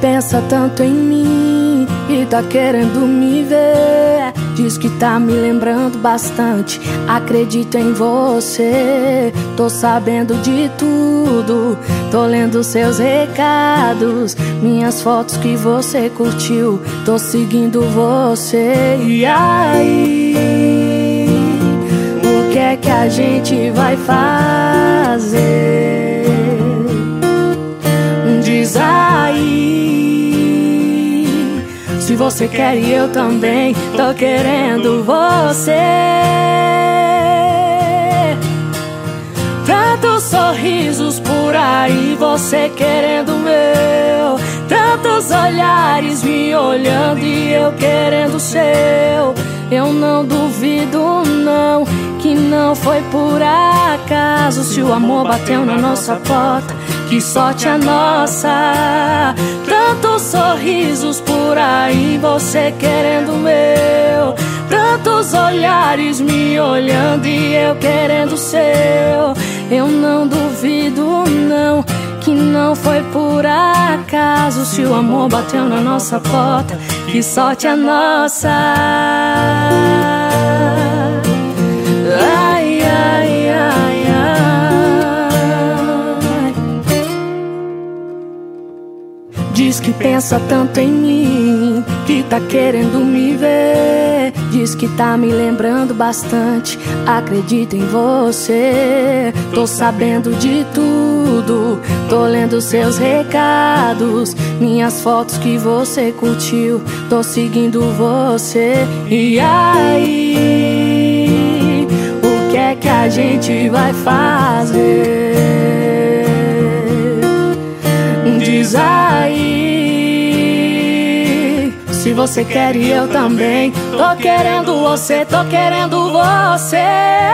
pensa tanto em mim e tá querendo me ver. Diz que tá me lembrando bastante, acredito em você. Tô sabendo de tudo, tô lendo seus recados, minhas fotos que você curtiu, tô seguindo você. E aí, o que é que a gente vai fazer? Diz aí, se você quer e eu também tô querendo você. Tantos sorrisos por aí, você querendo o meu. Tantos olhares me olhando e eu querendo o seu. Eu não duvido não, que não foi por acaso. Se o amor bateu na nossa porta, que sorte a nossa. Tantos sorrisos por aí, você querendo o meu. Tantos olhares me olhando e eu querendo o seu. Eu não duvido não, que não foi por acaso. Se o amor bateu na nossa porta, que sorte a nossa. Ai, ai, ai, ai. Diz que pensa tanto em mim, que tá querendo me ver. Diz que tá me lembrando bastante, acredito em você. Tô sabendo de tudo, tô lendo seus recados, minhas fotos que você curtiu, tô seguindo você. E aí, o que é que a gente vai fazer? Diz aí, se você quer e eu também tô querendo você, tô querendo você.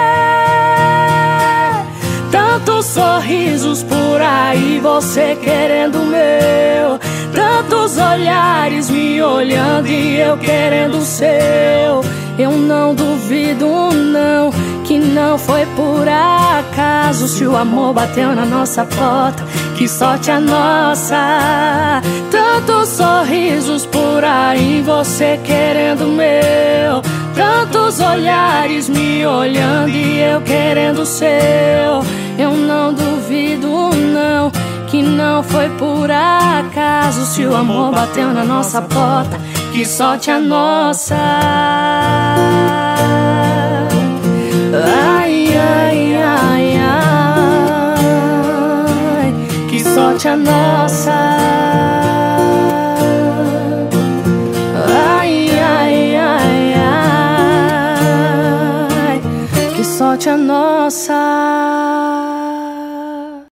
Tantos sorrisos por aí, você querendo o meu. Tantos olhares me olhando e eu querendo o seu. Eu não duvido não, que não foi por acaso. Se o amor bateu na nossa porta, que sorte a nossa. Tantos sorrisos por aí, você querendo o meu. Tantos olhares me olhando e eu querendo o seu. Eu não duvido não, que não foi por acaso. Se o amor bateu na nossa porta, que sorte a nossa. Ai, ai, ai, ai, que sorte a nossa. Ai, ai, ai, ai, que sorte a nossa.